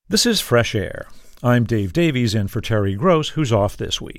This is Fresh Air. I'm Dave Davies in for Terry Gross, who's off this week.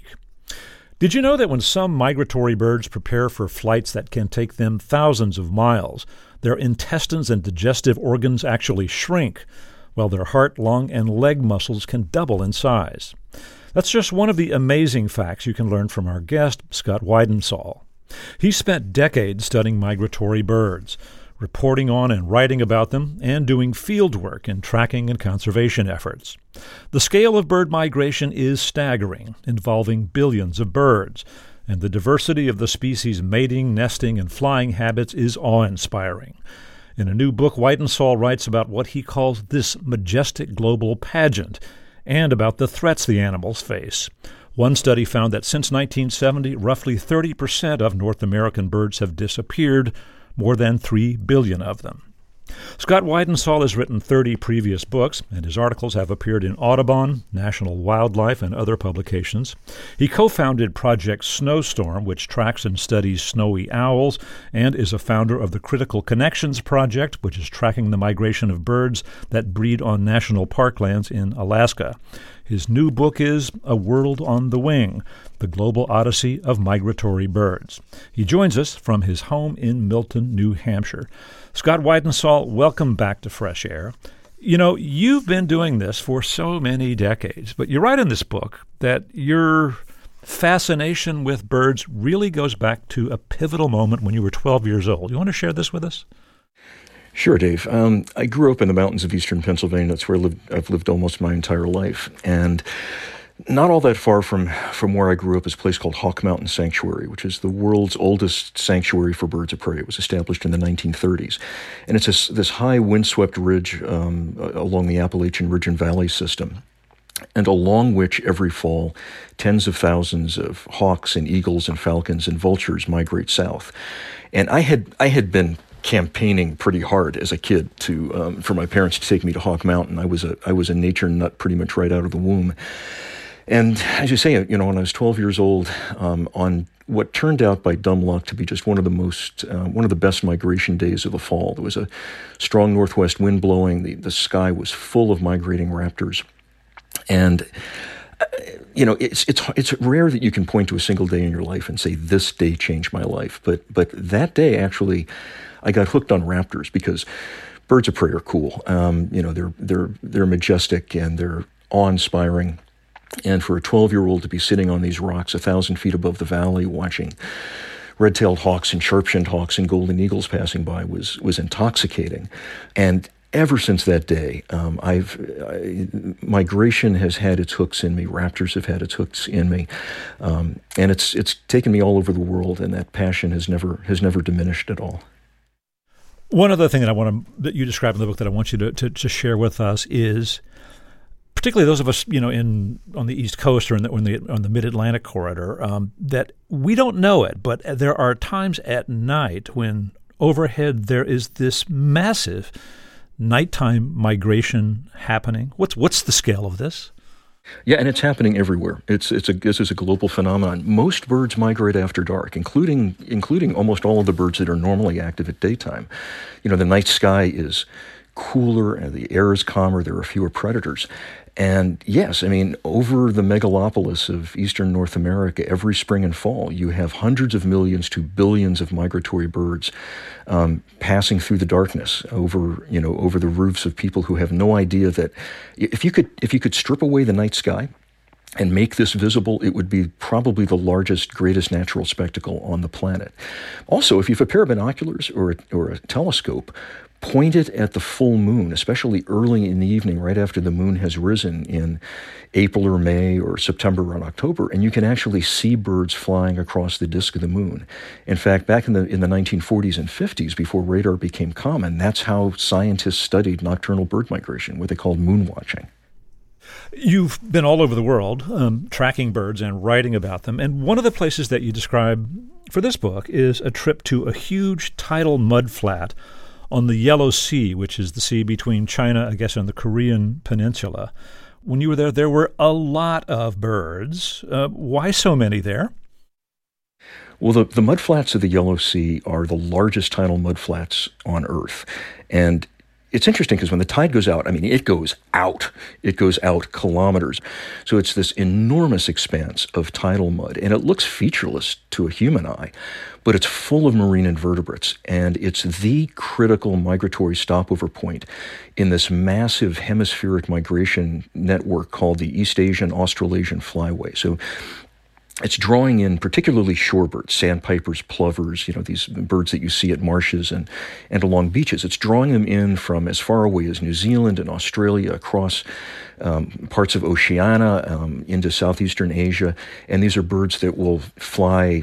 Did you know that when some migratory birds prepare for flights that can take them thousands of miles, their intestines and digestive organs actually shrink, while their heart, lung, and leg muscles can double in size? That's just one of the amazing facts you can learn from our guest, Scott Weidensaul. He spent decades studying migratory birds, reporting on and writing about them, and doing field work in tracking and conservation efforts. The scale of bird migration is staggering, involving billions of birds, and the diversity of the species' mating, nesting, and flying habits is awe-inspiring. In a new book, Weidensaul writes about what he calls this majestic global pageant, and about the threats the animals face. One study found that since 1970, roughly 30% of North American birds have disappeared, more than 3 billion of them. Scott Weidensaul has written 30 previous books, and his articles have appeared in Audubon, National Wildlife, and other publications. He co-founded Project Snowstorm, which tracks and studies snowy owls, and is a founder of the Critical Connections Project, which is tracking the migration of birds that breed on national parklands in Alaska. His new book is A World on the Wing, The Global Odyssey of Migratory Birds. He joins us from his home in Milton, New Hampshire. Scott Weidensaul, welcome back to Fresh Air. You know, you've been doing this for so many decades, but you write in this book that your fascination with birds really goes back to a pivotal moment when you were 12 years old. You want to share this with us? Sure, Dave. I grew up in the mountains of eastern Pennsylvania. That's where I've lived almost my entire life. And not all that far from where I grew up is a place called Hawk Mountain Sanctuary, which is the world's oldest sanctuary for birds of prey. It was established in the 1930s. And it's this high windswept ridge along the Appalachian Ridge and Valley system, and along which every fall tens of thousands of hawks and eagles and falcons and vultures migrate south. And I had been campaigning pretty hard as a kid for my parents to take me to Hawk Mountain. I was a nature nut pretty much right out of the womb. And as you say, when I was 12 years old, on what turned out by dumb luck to be just one of the best migration days of the fall, there was a strong northwest wind blowing. The sky was full of migrating raptors, and it's rare that you can point to a single day in your life and say this day changed my life. But that day actually, I got hooked on raptors because birds of prey are cool. They're majestic and they're awe-inspiring. And for a 12-year-old to be sitting on these rocks 1,000 feet above the valley watching red-tailed hawks and sharp-shinned hawks and golden eagles passing by was intoxicating. And ever since that day, migration has had its hooks in me. Raptors have had its hooks in me, and it's taken me all over the world. And that passion has never diminished at all. One other thing that you describe in the book that I want you to share with us is, particularly those of us, on the East Coast or on the Mid-Atlantic corridor, that we don't know it, but there are times at night when overhead there is this massive nighttime migration happening. What's the scale of this? Yeah, and it's happening everywhere. This is a global phenomenon. Most birds migrate after dark, including almost all of the birds that are normally active at daytime. The night sky is cooler and the air is calmer. There are fewer predators. And yes, over the megalopolis of eastern North America, every spring and fall, you have hundreds of millions to billions of migratory birds passing through the darkness over the roofs of people who have no idea that if you could strip away the night sky and make this visible, it would be probably the largest, greatest natural spectacle on the planet. Also, if you have a pair of binoculars or a telescope, point it at the full moon, especially early in the evening, right after the moon has risen in April or May or September or October, and you can actually see birds flying across the disk of the moon. In fact, back in the 1940s and 50s, before radar became common, that's how scientists studied nocturnal bird migration, what they called moon watching. You've been all over the world tracking birds and writing about them, and one of the places that you describe for this book is a trip to a huge tidal mudflat on the Yellow Sea, which is the sea between China, I guess, and the Korean peninsula. When you were there were a lot of birds. Why so many there? Well, the mudflats of the Yellow Sea are the largest tidal mudflats on Earth. And it's interesting because when the tide goes out, I mean, it goes out. It goes out kilometers. So it's this enormous expanse of tidal mud, and it looks featureless to a human eye, but it's full of marine invertebrates, and it's the critical migratory stopover point in this massive hemispheric migration network called the East Asian Australasian Flyway. So it's drawing in particularly shorebirds, sandpipers, plovers, these birds that you see at marshes and along beaches. It's drawing them in from as far away as New Zealand and Australia, across parts of Oceania, into Southeastern Asia. And these are birds that will fly,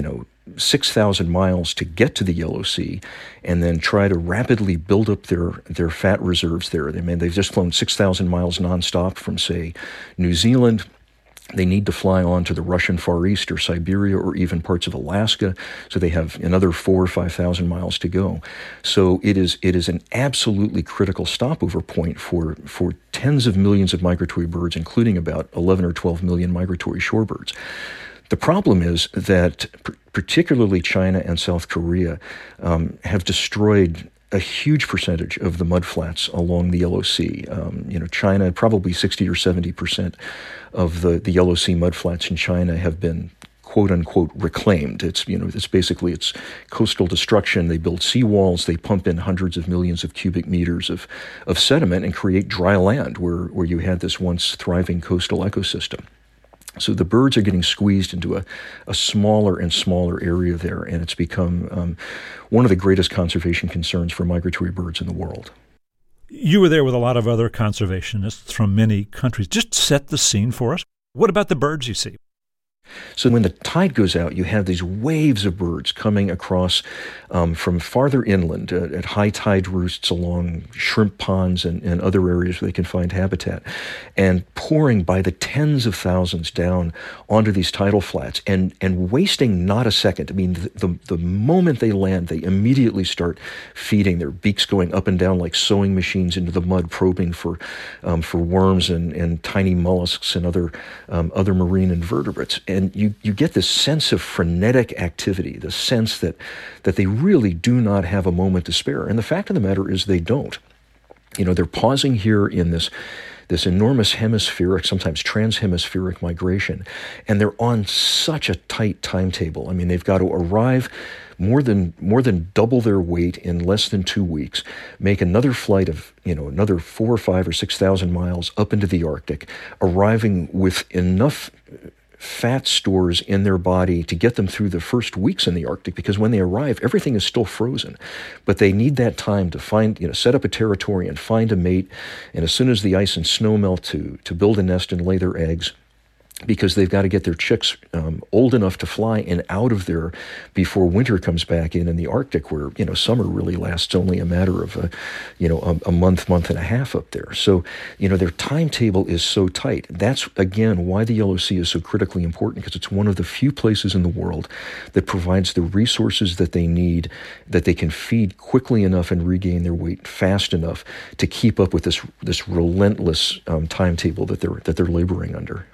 6,000 miles to get to the Yellow Sea and then try to rapidly build up their fat reserves there. They've just flown 6,000 miles nonstop from, say, New Zealand. They need to fly on to the Russian Far East or Siberia or even parts of Alaska, so they have another 4,000 or 5,000 miles to go. So it is an absolutely critical stopover point for tens of millions of migratory birds, including about 11 or 12 million migratory shorebirds. The problem is that particularly China and South Korea have destroyed a huge percentage of the mudflats along the Yellow Sea. China, probably 60 or 70% of the Yellow Sea mudflats in China have been quote unquote reclaimed. It's basically coastal destruction. They build seawalls, they pump in hundreds of millions of cubic meters of sediment and create dry land where you had this once thriving coastal ecosystem. So the birds are getting squeezed into a smaller and smaller area there, and it's become one of the greatest conservation concerns for migratory birds in the world. You were there with a lot of other conservationists from many countries. Just set the scene for us. What about the birds you see? So when the tide goes out, you have these waves of birds coming across from farther inland at high tide roosts along shrimp ponds and other areas where they can find habitat, and pouring by the tens of thousands down onto these tidal flats and wasting not a second. I mean, the moment they land, they immediately start feeding, their beaks going up and down like sewing machines into the mud, probing for worms and tiny mollusks and other marine invertebrates. And you get this sense of frenetic activity, the sense that they really do not have a moment to spare. And the fact of the matter is they don't. They're pausing here in this enormous hemispheric, sometimes transhemispheric migration, and they're on such a tight timetable. I mean, they've got to arrive more than double their weight in less than 2 weeks, make another flight of another 4,000 or 5,000 or 6,000 miles up into the Arctic, arriving with enough fat stores in their body to get them through the first weeks in the Arctic, because when they arrive, everything is still frozen. But they need that time to set up a territory and find a mate, and as soon as the ice and snow melt, to build a nest and lay their eggs, because they've got to get their chicks old enough to fly and out of there before winter comes back in the Arctic, where summer really lasts only a matter of a month and a half up there. So their timetable is so tight. That's again why the Yellow Sea is so critically important, because it's one of the few places in the world that provides the resources that they need, that they can feed quickly enough and regain their weight fast enough to keep up with this relentless timetable that they're laboring under.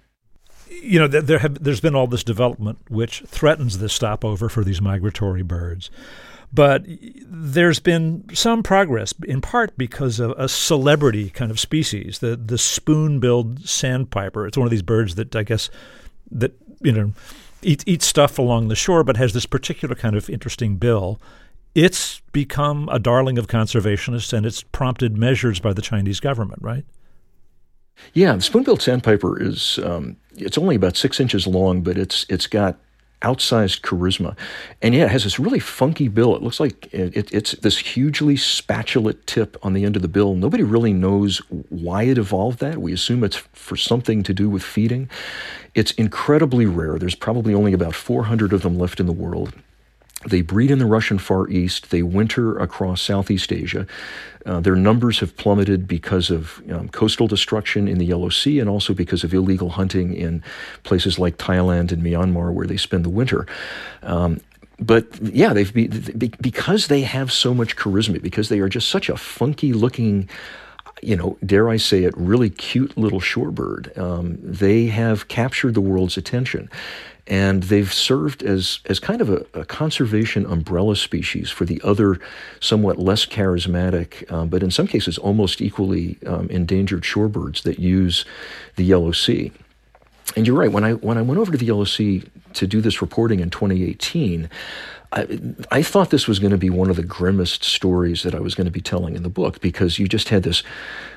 There's been all this development which threatens this stopover for these migratory birds. But there's been some progress, in part because of a celebrity kind of species, the spoon-billed sandpiper. It's one of these birds that I guess that eats stuff along the shore, but has this particular kind of interesting bill. It's become a darling of conservationists, and it's prompted measures by the Chinese government, right? Yeah, the spoon-billed sandpiper is it's only about 6 inches long, but it's got outsized charisma. And yeah, it has this really funky bill. It looks like it's this hugely spatulate tip on the end of the bill. Nobody really knows why it evolved that. We assume it's for something to do with feeding. It's incredibly rare. There's probably only about 400 of them left in the world. They breed in the Russian Far East. They winter across Southeast Asia. Their numbers have plummeted because of coastal destruction in the Yellow Sea, and also because of illegal hunting in places like Thailand and Myanmar, where they spend the winter. But yeah, because they have so much charisma, because they are just such a funky-looking, dare I say it, really cute little shorebird. They have captured the world's attention. And they've served as kind of a conservation umbrella species for the other somewhat less charismatic, but in some cases almost equally endangered shorebirds that use the Yellow Sea. And you're right, when I went over to the Yellow Sea to do this reporting in 2018, I thought this was going to be one of the grimmest stories that I was going to be telling in the book, because you just had this,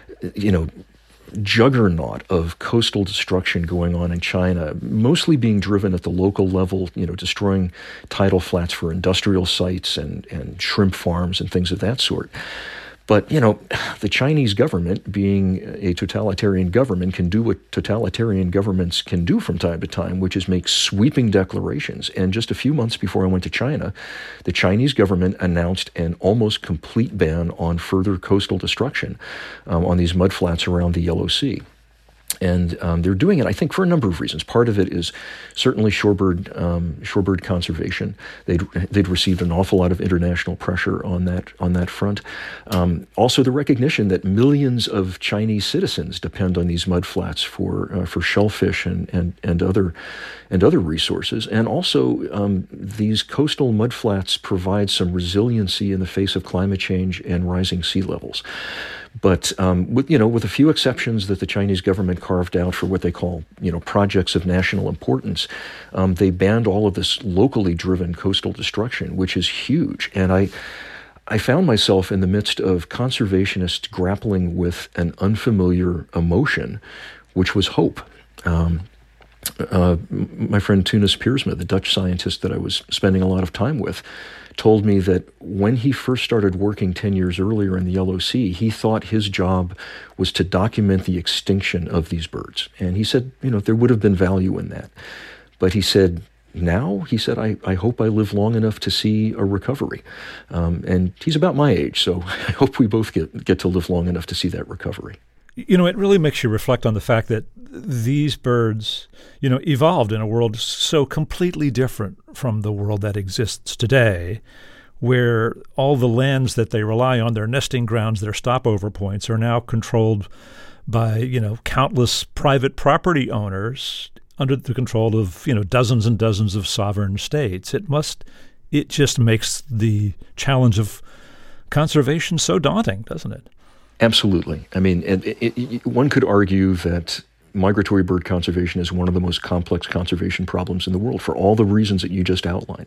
juggernaut of coastal destruction going on in China, mostly being driven at the local level, destroying tidal flats for industrial sites and shrimp farms and things of that sort. But, the Chinese government, being a totalitarian government, can do what totalitarian governments can do from time to time, which is make sweeping declarations. And just a few months before I went to China, the Chinese government announced an almost complete ban on further coastal destruction on these mudflats around the Yellow Sea. And they're doing it, I think, for a number of reasons. Part of it is certainly shorebird conservation. They'd received an awful lot of international pressure on that front. Also, the recognition that millions of Chinese citizens depend on these mudflats for shellfish and other resources. And also, these coastal mudflats provide some resiliency in the face of climate change and rising sea levels. But with a few exceptions that the Chinese government carved out for what they call projects of national importance, they banned all of this locally driven coastal destruction, which is huge. And I found myself in the midst of conservationists grappling with an unfamiliar emotion, which was hope. My friend Tunis Piersma, the Dutch scientist that I was spending a lot of time with, told me that when he first started working 10 years earlier in the Yellow Sea, he thought his job was to document the extinction of these birds. And he said, there would have been value in that. But he said, I hope I live long enough to see a recovery. And he's about my age, so I hope we both get to live long enough to see that recovery. It really makes you reflect on the fact that these birds, evolved in a world so completely different from the world that exists today, where all the lands that they rely on, their nesting grounds, their stopover points, are now controlled by, countless private property owners under the control of, dozens and dozens of sovereign states. It just makes the challenge of conservation so daunting, doesn't it? Absolutely. I mean, one could argue that migratory bird conservation is one of the most complex conservation problems in the world for all the reasons that you just outlined.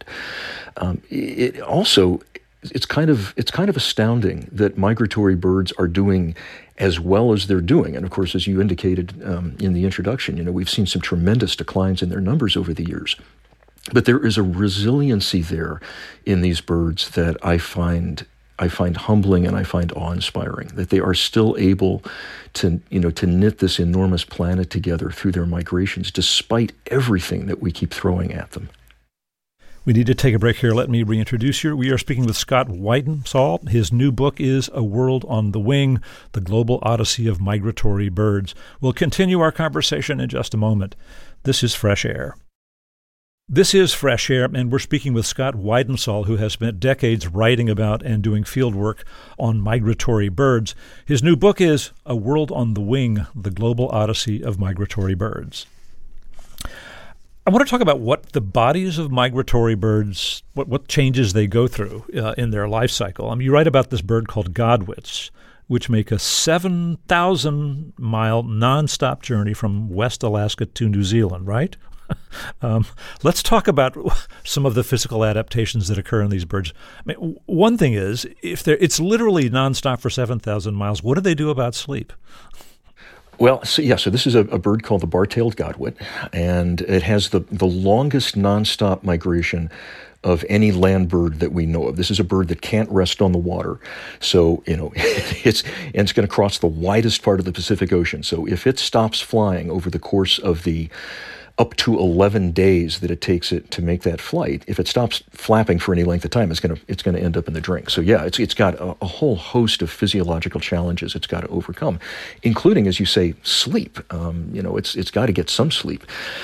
It's kind of astounding that migratory birds are doing as well as they're doing. And of course, as you indicated in the introduction, we've seen some tremendous declines in their numbers over the years. But there is a resiliency there in these birds that I find humbling and I find awe-inspiring, that they are still able to knit this enormous planet together through their migrations, despite everything that we keep throwing at them. We need to take a break here. Let me reintroduce you. We are speaking with Scott Weidensaul. His new book is A World on the Wing, The Global Odyssey of Migratory Birds. We'll continue our conversation in just a moment. This is Fresh Air. This is Fresh Air, and we're speaking with Scott Weidensaul, who has spent decades writing about and doing field work on migratory birds. His new book is A World on the Wing, The Global Odyssey of Migratory Birds. I want to talk about what the bodies of migratory birds, what changes they go through in their life cycle. You write about this bird called godwits, which make a 7,000-mile nonstop journey from West Alaska to New Zealand, right? Let's talk about some of the physical adaptations that occur in these birds. One thing is, it's literally nonstop for 7,000 miles, what do they do about sleep? Well, so this is a bird called the bar-tailed godwit, and it has the longest nonstop migration of any land bird that we know of. This is a bird that can't rest on the water. So, it's going to cross the widest part of the Pacific Ocean. So if it stops flying over the course of the up to 11 days that it takes it to make that flight, if it stops flapping for any length of time, it's going to end up in the drink. So it's got a whole host of physiological challenges it's got to overcome, including, as you say, sleep. It's got to get some sleep.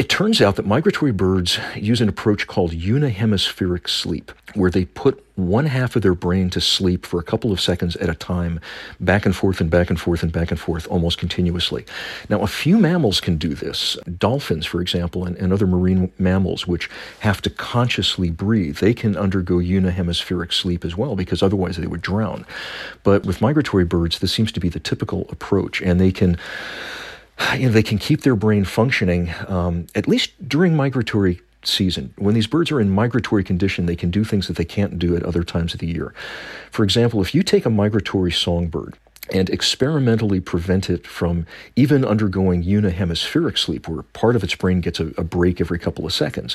It turns out that migratory birds use an approach called unihemispheric sleep, where they put one half of their brain to sleep for a couple of seconds at a time, back and forth and back and forth and back and forth, almost continuously. Now, a few mammals can do this. Dolphins, for example, and other marine mammals, which have to consciously breathe, they can undergo unihemispheric sleep as well, because otherwise they would drown. But with migratory birds, this seems to be the typical approach, and they can keep their brain functioning, at least during migratory season. When these birds are in migratory condition, they can do things that they can't do at other times of the year. For example, if you take a migratory songbird and experimentally prevent it from even undergoing unihemispheric sleep, where part of its brain gets a break every couple of seconds,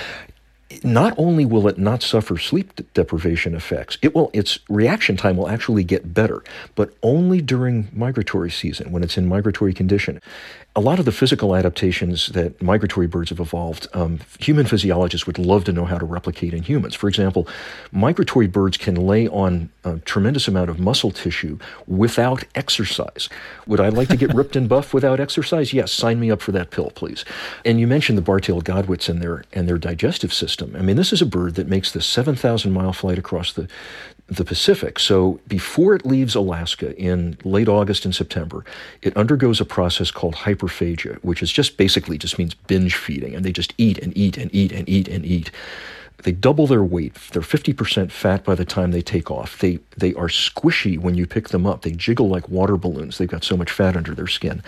not only will it not suffer sleep deprivation effects, its reaction time will actually get better, but only during migratory season, when it's in migratory condition. A lot of the physical adaptations that migratory birds have evolved, human physiologists would love to know how to replicate in humans. For example, migratory birds can lay on a tremendous amount of muscle tissue without exercise. Would I like to get ripped and buff without exercise? Yes, sign me up for that pill, please. And you mentioned the bar-tailed godwits and their digestive system. I mean, this is a bird that makes the 7,000-mile flight across the Pacific. So before it leaves Alaska in late August and September, it undergoes a process called hyperphagia, which is just means binge feeding, and they just eat and eat and eat and eat and eat. They double their weight. They're 50% fat by the time they take off. They are squishy when you pick them up. They jiggle like water balloons. They've got so much fat under their skin.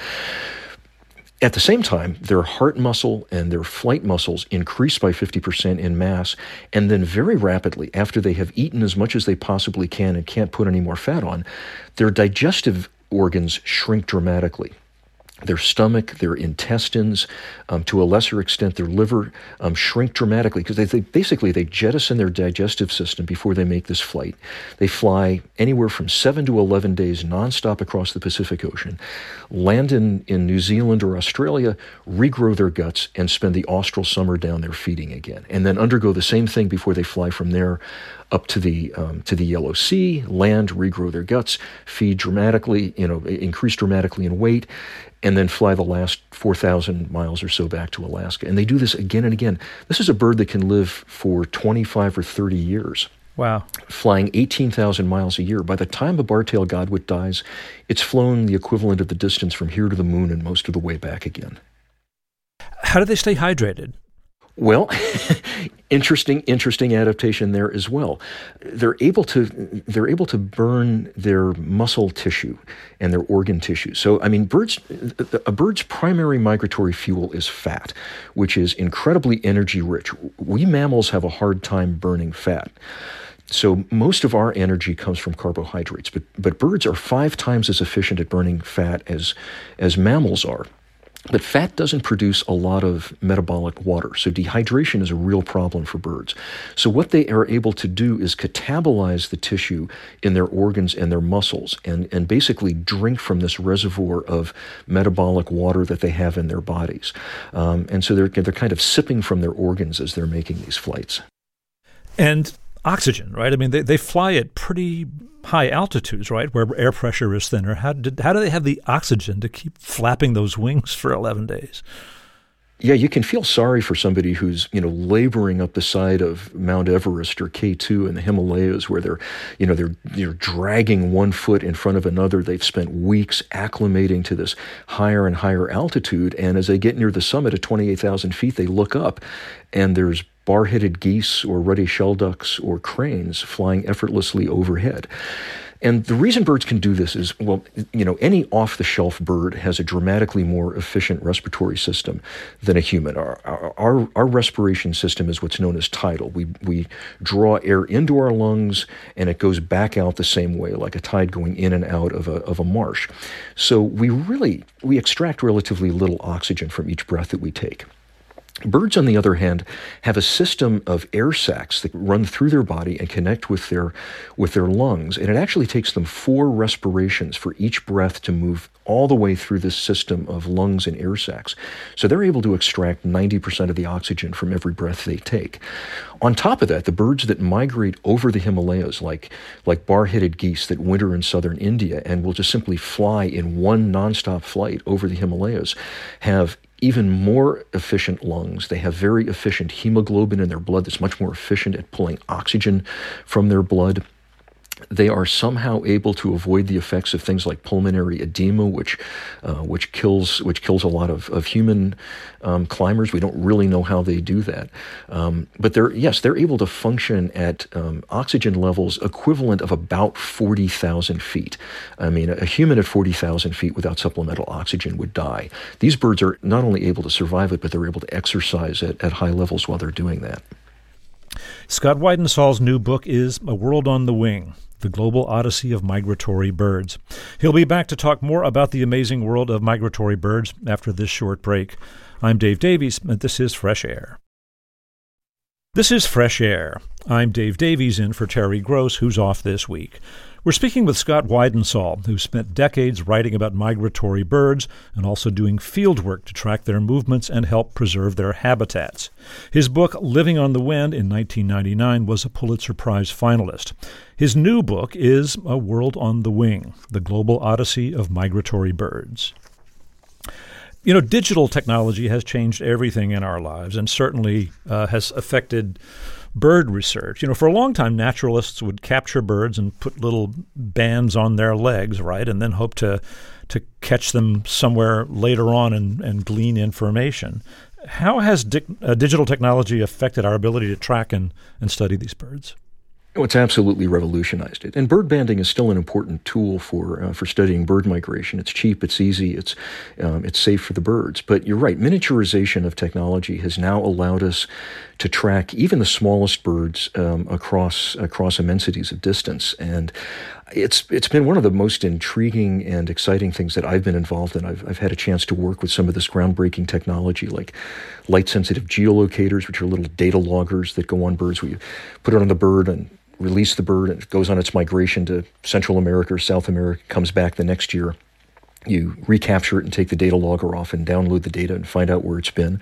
At the same time, their heart muscle and their flight muscles increase by 50% in mass, and then very rapidly, after they have eaten as much as they possibly can and can't put any more fat on, their digestive organs shrink dramatically. Their stomach, their intestines, to a lesser extent their liver, shrink dramatically because they jettison their digestive system before they make this flight. They fly anywhere from 7 to 11 days nonstop across the Pacific Ocean, land in New Zealand or Australia, regrow their guts, and spend the austral summer down there feeding again, and then undergo the same thing before they fly from there up to the Yellow Sea, land, regrow their guts, feed dramatically, increase dramatically in weight, and then fly the last 4,000 miles or so back to Alaska. And they do this again and again. This is a bird that can live for 25 or 30 years. Wow. Flying 18,000 miles a year. By the time a bar-tailed godwit dies, it's flown the equivalent of the distance from here to the moon and most of the way back again. How do they stay hydrated? Well, interesting adaptation there as well. They're able to burn their muscle tissue and their organ tissue. So, I mean, a bird's primary migratory fuel is fat, which is incredibly energy rich. We mammals have a hard time burning fat. So most of our energy comes from carbohydrates, but birds are 5 times as efficient at burning fat as mammals are. But fat doesn't produce a lot of metabolic water, so dehydration is a real problem for birds. So what they are able to do is catabolize the tissue in their organs and their muscles and basically drink from this reservoir of metabolic water that they have in their bodies. And so they're kind of sipping from their organs as they're making these flights. And oxygen, right? I mean, they fly at pretty high altitudes, right, where air pressure is thinner. How do they have the oxygen to keep flapping those wings for 11 days? Yeah, you can feel sorry for somebody who's, laboring up the side of Mount Everest or K2 in the Himalayas, where they're dragging one foot in front of another. They've spent weeks acclimating to this higher and higher altitude, and as they get near the summit at 28,000 feet, they look up, and there's bar-headed geese or ruddy shell ducks or cranes flying effortlessly overhead. And the reason birds can do this is, any off-the-shelf bird has a dramatically more efficient respiratory system than a human. Our respiration system is what's known as tidal. We draw air into our lungs, and it goes back out the same way, like a tide going in and out of a marsh. So we extract relatively little oxygen from each breath that we take. Birds, on the other hand, have a system of air sacs that run through their body and connect with their lungs, and it actually takes them 4 respirations for each breath to move all the way through this system of lungs and air sacs. So they're able to extract 90% of the oxygen from every breath they take. On top of that, the birds that migrate over the Himalayas, like bar-headed geese that winter in southern India and will just simply fly in one nonstop flight over the Himalayas, have even more efficient lungs. They have very efficient hemoglobin in their blood that's much more efficient at pulling oxygen from their blood. They are somehow able to avoid the effects of things like pulmonary edema, which kills a lot of human climbers. We don't really know how they do that, but they're able to function at oxygen levels equivalent of about 40,000 feet. I mean, a human at 40,000 feet without supplemental oxygen would die. These birds are not only able to survive it, but they're able to exercise at high levels while they're doing that. Scott Weidensaul's new book is A World on the Wing: The Global Odyssey of Migratory Birds. He'll be back to talk more about the amazing world of migratory birds after this short break. I'm Dave Davies, and this is Fresh Air. This is Fresh Air. I'm Dave Davies in for Terry Gross, who's off this week. We're speaking with Scott Weidensaul, who spent decades writing about migratory birds and also doing field work to track their movements and help preserve their habitats. His book, Living on the Wind, in 1999 was a Pulitzer Prize finalist. His new book is A World on the Wing: The Global Odyssey of Migratory Birds. You know, digital technology has changed everything in our lives and certainly has affected bird research. You know, for a long time, naturalists would capture birds and put little bands on their legs, right, and then hope to catch them somewhere later on and glean information. How has digital technology affected our ability to track and study these birds? It's absolutely revolutionized it. And bird banding is still an important tool for studying bird migration. It's cheap, it's easy, it's safe for the birds. But you're right, miniaturization of technology has now allowed us to track even the smallest birds across immensities of distance. And it's been one of the most intriguing and exciting things that I've been involved in. I've had a chance to work with some of this groundbreaking technology like light-sensitive geolocators, which are little data loggers that go on birds where you put it on the bird and release the bird, and it goes on its migration to Central America or South America, comes back the next year. You recapture it and take the data logger off and download the data and find out where it's been.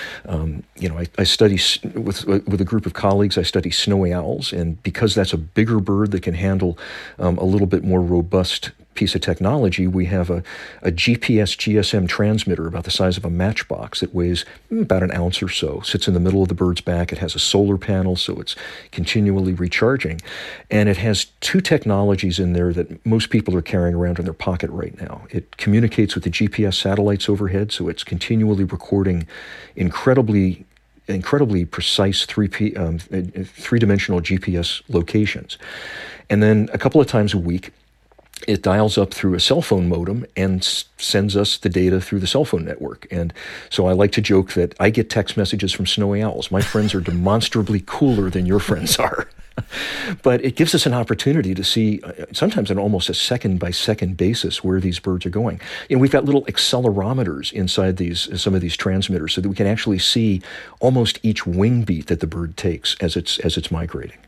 I study with a group of colleagues. I study snowy owls, and because that's a bigger bird that can handle a little bit more robust piece of technology, we have a GPS GSM transmitter about the size of a matchbox that weighs about an ounce or so, sits in the middle of the bird's back. It has a solar panel, so it's continually recharging. And it has two technologies in there that most people are carrying around in their pocket right now. It communicates with the GPS satellites overhead, so it's continually recording incredibly precise three-dimensional GPS locations. And then a couple of times a week, it dials up through a cell phone modem and sends us the data through the cell phone network. And so I like to joke that I get text messages from snowy owls. My friends are demonstrably cooler than your friends are. But it gives us an opportunity to see, sometimes on almost a second-by-second basis, where these birds are going. You know, we've got little accelerometers inside some of these transmitters so that we can actually see almost each wing beat that the bird takes as it's migrating.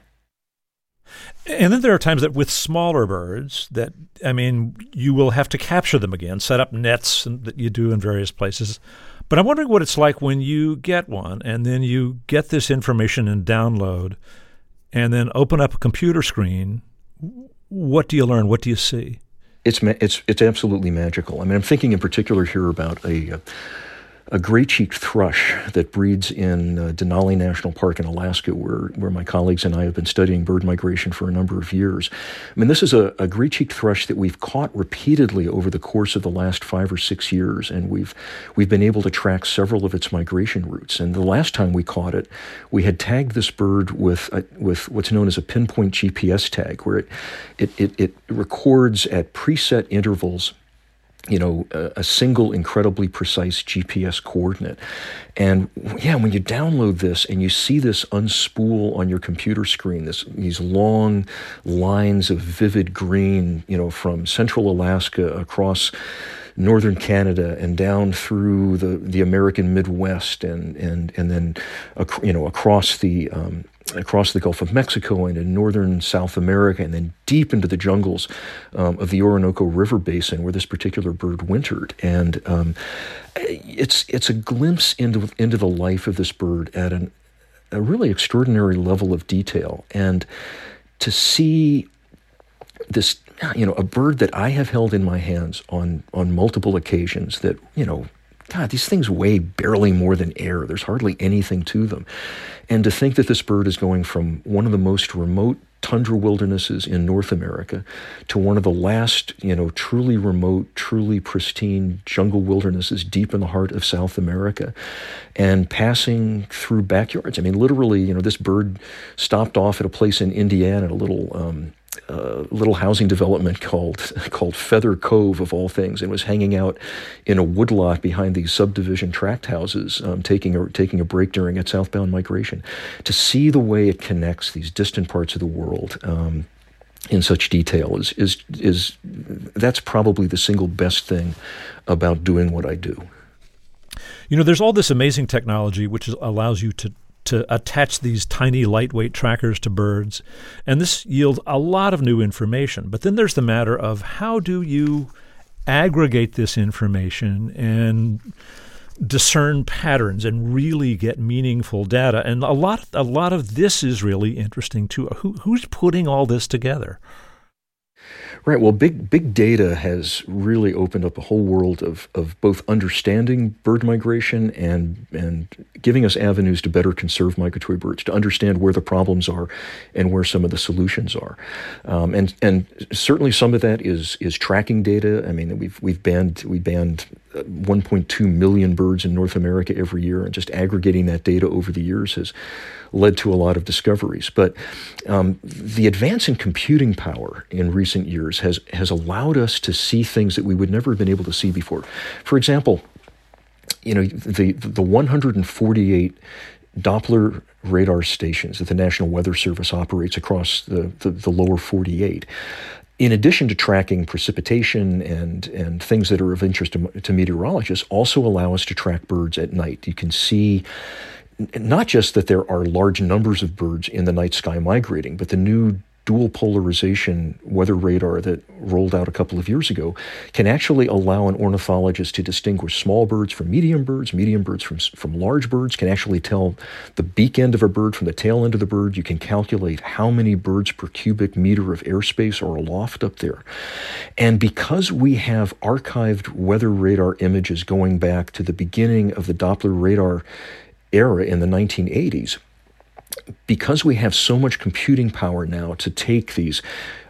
And then there are times that with smaller birds that, I mean, you will have to capture them again, set up nets that you do in various places. But I'm wondering what it's like when you get one and then you get this information and download and then open up a computer screen. What do you learn? What do you see? It's absolutely magical. I mean, I'm thinking in particular here about a gray-cheeked thrush that breeds in Denali National Park in Alaska, where my colleagues and I have been studying bird migration for a number of years. I mean, this is a gray-cheeked thrush that we've caught repeatedly over the course of the last 5 or 6 years, and we've been able to track several of its migration routes. And the last time we caught it, we had tagged this bird with what's known as a pinpoint GPS tag, where it records at preset intervals a single incredibly precise GPS coordinate. And yeah, when you download this and you see this unspool on your computer screen, these long lines of vivid green, from central Alaska across northern Canada and down through the American Midwest and then across the Gulf of Mexico and in northern South America, and then deep into the jungles of the Orinoco River Basin where this particular bird wintered. And it's a glimpse into the life of this bird at a really extraordinary level of detail. And to see this, a bird that I have held in my hands on multiple occasions that, God, these things weigh barely more than air. There's hardly anything to them. And to think that this bird is going from one of the most remote tundra wildernesses in North America to one of the last, truly remote, truly pristine jungle wildernesses deep in the heart of South America, and passing through backyards. I mean, literally, this bird stopped off at a place in Indiana, a little housing development called Feather Cove, of all things, and was hanging out in a woodlot behind these subdivision tract houses, taking a break during its southbound migration. To see the way it connects these distant parts of the world in such detail is that's probably the single best thing about doing what I do. There's all this amazing technology which allows you to attach these tiny, lightweight trackers to birds, and this yields a lot of new information. But then there's the matter of how do you aggregate this information and discern patterns and really get meaningful data. And a lot of this is really interesting too. Who's putting all this together? Right. Well, big data has really opened up a whole world of both understanding bird migration and giving us avenues to better conserve migratory birds, to understand where the problems are and where some of the solutions are. And certainly some of that is tracking data. I mean, we banned 1.2 million birds in North America every year, and just aggregating that data over the years has led to a lot of discoveries. But the advance in computing power in recent years has allowed us to see things that we would never have been able to see before. For example, the 148 Doppler radar stations that the National Weather Service operates across the lower 48, in addition to tracking precipitation and things that are of interest to meteorologists, also allow us to track birds at night. You can see not just that there are large numbers of birds in the night sky migrating, but the new dual polarization weather radar that rolled out a couple of years ago can actually allow an ornithologist to distinguish small birds from medium birds from large birds, can actually tell the beak end of a bird from the tail end of the bird. You can calculate how many birds per cubic meter of airspace are aloft up there. And because we have archived weather radar images going back to the beginning of the Doppler radar era in the 1980s, because we have so much computing power now to take these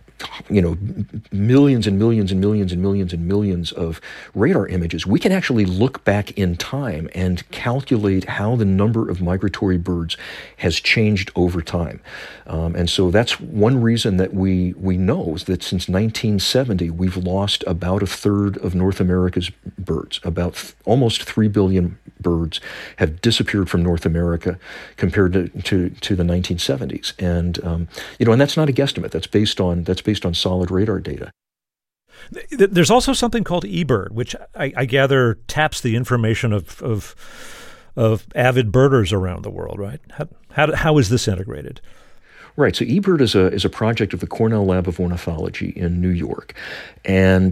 millions and millions and millions and millions and millions of radar images, we can actually look back in time and calculate how the number of migratory birds has changed over time. And so that's one reason that we know that since 1970, we've lost about a third of North America's birds. Almost 3 billion birds have disappeared from North America compared to the 1970s. And, and that's not a guesstimate. That's based on solid radar data. There's also something called eBird, which I gather taps the information of avid birders around the world, right? How is this integrated? Right. So eBird is a project of the Cornell Lab of Ornithology in New York, and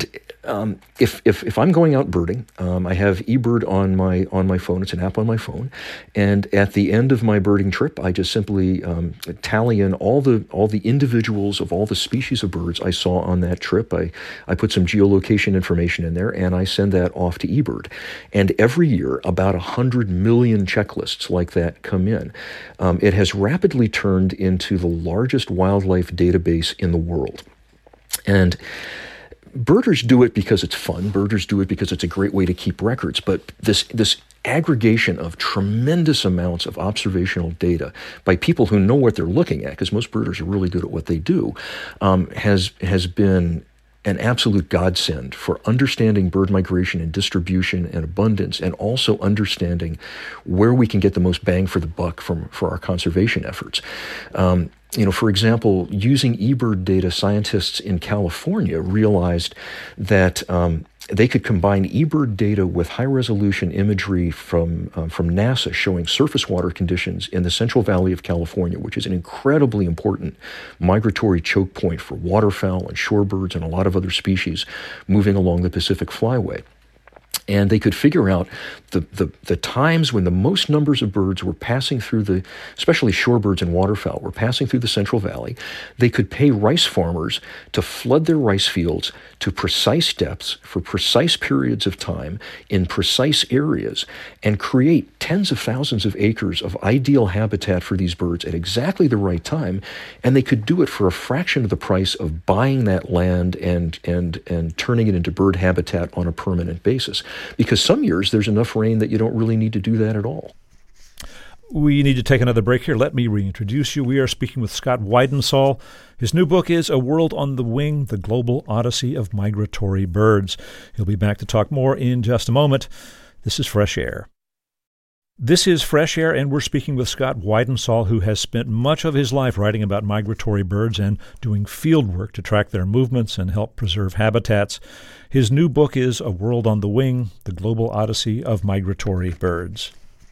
if I'm going out birding, I have eBird on my phone. It's an app on my phone, and at the end of my birding trip, I just simply tally in all the individuals of all the species of birds I saw on that trip. I put some geolocation information in there, and I send that off to eBird. And every year, about 100 million checklists like that come in. It has rapidly turned into the largest wildlife database in the world. And birders do it because it's fun. Birders do it because it's a great way to keep records. But this aggregation of tremendous amounts of observational data by people who know what they're looking at, because most birders are really good at what they do, has been an absolute godsend for understanding bird migration and distribution and abundance, and also understanding where we can get the most bang for the buck for our conservation efforts. For example, using eBird data, scientists in California realized that they could combine eBird data with high-resolution imagery from NASA showing surface water conditions in the Central Valley of California, which is an incredibly important migratory choke point for waterfowl and shorebirds and a lot of other species moving along the Pacific Flyway. And they could figure out the times when the most numbers of birds were passing through especially shorebirds and waterfowl, were passing through the Central Valley. They could pay rice farmers to flood their rice fields to precise depths for precise periods of time in precise areas and create tens of thousands of acres of ideal habitat for these birds at exactly the right time. And they could do it for a fraction of the price of buying that land and turning it into bird habitat on a permanent basis. Because some years there's enough rain that you don't really need to do that at all. We need to take another break here. Let me reintroduce you. We are speaking with Scott Weidensaul. His new book is A World on the Wing, The Global Odyssey of Migratory Birds. He'll be back to talk more in just a moment. This is Fresh Air. This is Fresh Air, and we're speaking with Scott Weidensaul, who has spent much of his life writing about migratory birds and doing field work to track their movements and help preserve habitats. His new book is A World on the Wing, The Global Odyssey of Migratory Birds.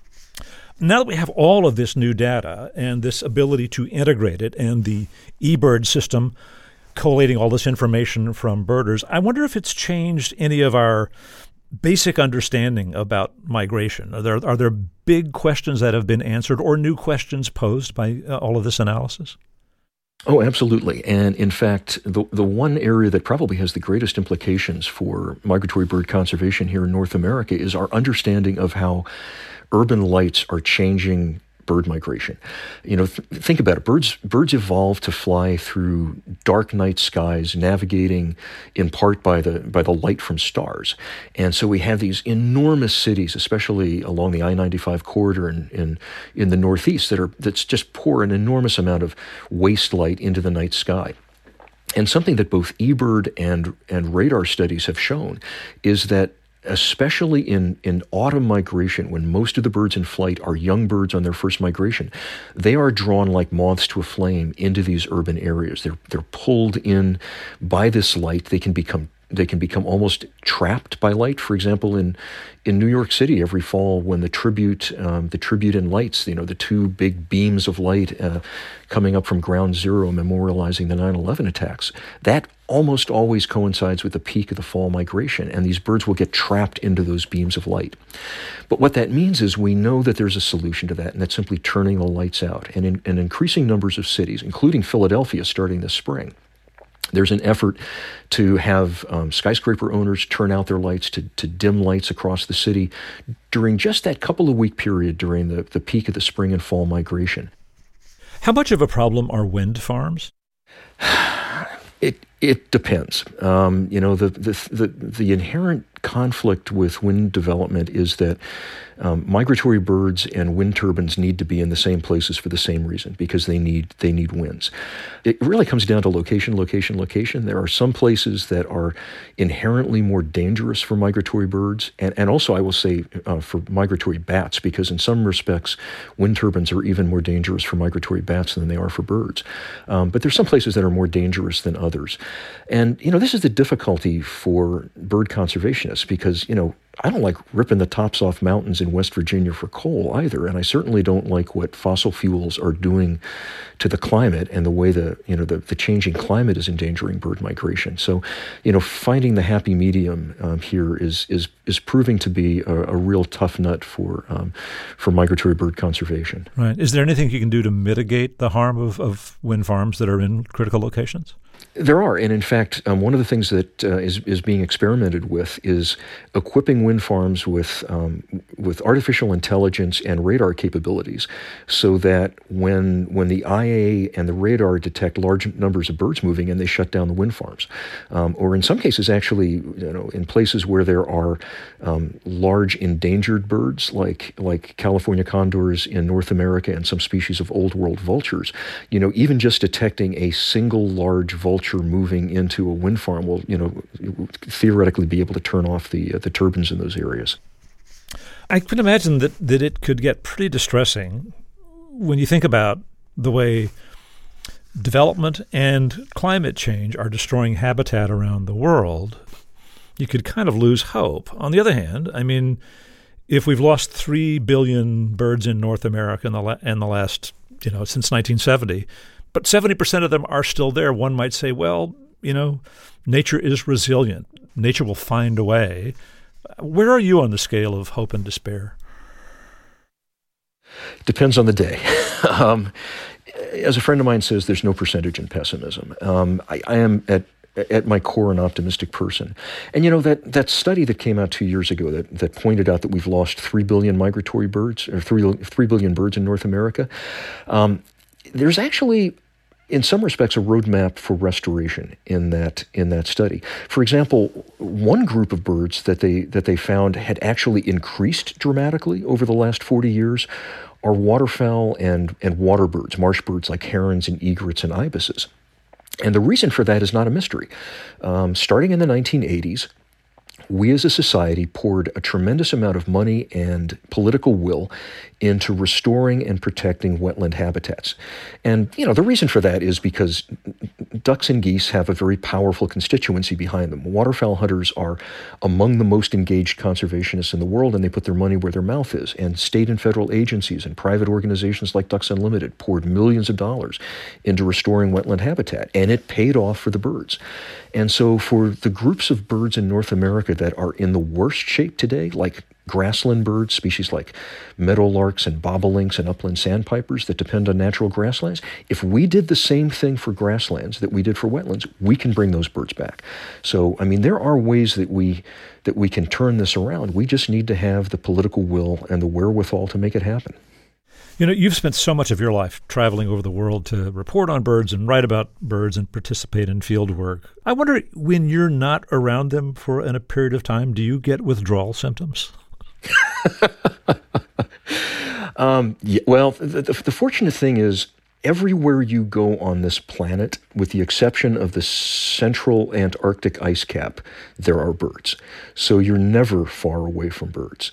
Now that we have all of this new data and this ability to integrate it and the eBird system collating all this information from birders, I wonder if it's changed any of our basic understanding about migration. Are there big questions that have been answered or new questions posed by all of this analysis? Oh, absolutely. And in fact, the one area that probably has the greatest implications for migratory bird conservation here in North America is our understanding of how urban lights are changing bird migration. Think about it. Birds evolved to fly through dark night skies, navigating in part by the light from stars. And so we have these enormous cities, especially along the I-95 corridor in the Northeast, that's just pour an enormous amount of waste light into the night sky. And something that both eBird and radar studies have shown is that especially in autumn migration, when most of the birds in flight are young birds on their first migration, they are drawn like moths to a flame into these urban areas. They're pulled in by this light. They can become almost trapped by light. For example, in New York City, every fall when the Tribute and Lights, the two big beams of light coming up from Ground Zero memorializing the 9/11 attacks, that almost always coincides with the peak of the fall migration, and these birds will get trapped into those beams of light. But what that means is we know that there's a solution to that, and that's simply turning the lights out. And in increasing numbers of cities, including Philadelphia starting this spring, there's an effort to have skyscraper owners turn out their lights to dim lights across the city during just that couple of week period during the peak of the spring and fall migration. How much of a problem are wind farms? It depends. The inherent conflict with wind development is that migratory birds and wind turbines need to be in the same places for the same reason, because they need winds. It really comes down to location. There are some places that are inherently more dangerous for migratory birds, and also I will say for migratory bats, because in some respects wind turbines are even more dangerous for migratory bats than they are for birds. But there's some places that are more dangerous than others. And, this is the difficulty for bird conservationists, because, I don't like ripping the tops off mountains in West Virginia for coal either, and I certainly don't like what fossil fuels are doing to the climate and the way the changing climate is endangering bird migration. So, finding the happy medium here is proving to be a real tough nut for migratory bird conservation. Right. Is there anything you can do to mitigate the harm of wind farms that are in critical locations? There are, and in fact, one of the things that is being experimented with is equipping wind farms with artificial intelligence and radar capabilities, so that when the IA and the radar detect large numbers of birds moving in, they shut down the wind farms, or in some cases, actually, in places where there are large endangered birds, like California condors in North America and some species of old world vultures, even just detecting a single large vulture moving into a wind farm will, theoretically be able to turn off the turbines in those areas. I can imagine that it could get pretty distressing when you think about the way development and climate change are destroying habitat around the world. You could kind of lose hope. On the other hand, if we've lost 3 billion birds in North America in the last, since 1970, but 70% of them are still there, one might say, well, nature is resilient. Nature will find a way Where are you on the scale of hope and despair? Depends on the day. As a friend of mine says, there's no percentage in pessimism. I am at my core an optimistic person. And that study that came out 2 years ago that pointed out that we've lost 3 billion migratory birds, or 3 billion birds in North America, there's actually, in some respects, a roadmap for restoration in that study. For example, one group of birds that they found had actually increased dramatically over the last 40 years are waterfowl and water birds, marsh birds like herons and egrets and ibises. And the reason for that is not a mystery. Starting in the 1980s, we as a society poured a tremendous amount of money and political will into restoring and protecting wetland habitats. And, the reason for that is because ducks and geese have a very powerful constituency behind them. Waterfowl hunters are among the most engaged conservationists in the world, and they put their money where their mouth is. And state and federal agencies and private organizations like Ducks Unlimited poured millions of dollars into restoring wetland habitat, and it paid off for the birds. And so for the groups of birds in North America that are in the worst shape today, like grassland birds, species like meadowlarks and bobolinks and upland sandpipers that depend on natural grasslands, if we did the same thing for grasslands that we did for wetlands, we can bring those birds back. So, there are ways that we can turn this around. We just need to have the political will and the wherewithal to make it happen. You've spent so much of your life traveling over the world to report on birds and write about birds and participate in field work. I wonder, when you're not around them for a period of time, do you get withdrawal symptoms? Well, the fortunate thing is, everywhere you go on this planet, with the exception of the central Antarctic ice cap, there are birds. So you're never far away from birds.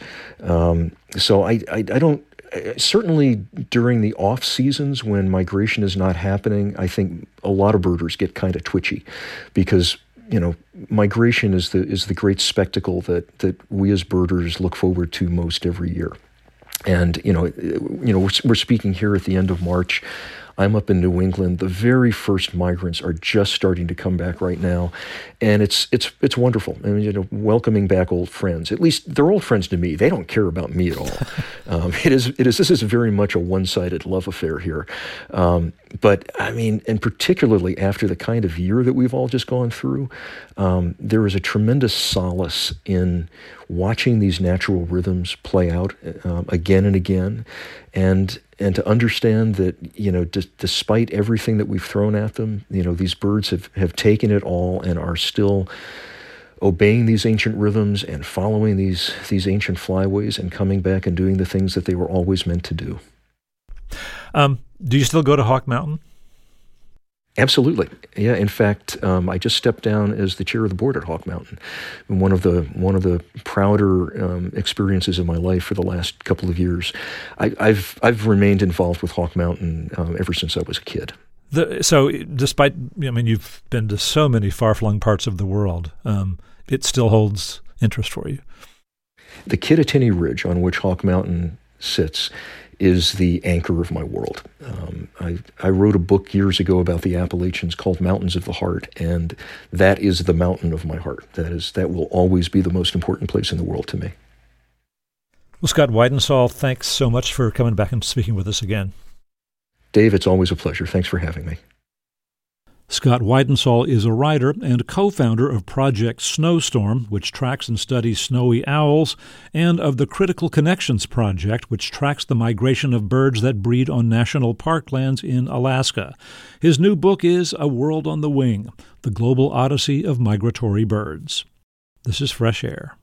So I don't. Certainly during the off seasons when migration is not happening, I think a lot of birders get kind of twitchy, because migration is the great spectacle that we as birders look forward to most every year. And we're speaking here at the end of March. I'm up in New England. The very first migrants are just starting to come back right now, and it's wonderful. Welcoming back old friends. At least they're old friends to me. They don't care about me at all. This is very much a one-sided love affair here. But and particularly after the kind of year that we've all just gone through, there is a tremendous solace in watching these natural rhythms play out again and again, and to understand that despite everything that we've thrown at them, these birds have taken it all and are still obeying these ancient rhythms and following these ancient flyways and coming back and doing the things that they were always meant to do. Do you still go to Hawk Mountain? Absolutely. Yeah. In fact, I just stepped down as the chair of the board at Hawk Mountain. One of the prouder experiences of my life for the last couple of years. I've remained involved with Hawk Mountain ever since I was a kid. So, despite you've been to so many far-flung parts of the world, it still holds interest for you. The Kittatinny Ridge on which Hawk Mountain sits is the anchor of my world. I wrote a book years ago about the Appalachians called Mountains of the Heart, and that is the mountain of my heart. That will always be the most important place in the world to me. Well, Scott Weidensaul, thanks so much for coming back and speaking with us again. Dave, it's always a pleasure. Thanks for having me. Scott Weidensaul is a writer and co-founder of Project Snowstorm, which tracks and studies snowy owls, and of the Critical Connections Project, which tracks the migration of birds that breed on national parklands in Alaska. His new book is A World on the Wing, The Global Odyssey of Migratory Birds. This is Fresh Air.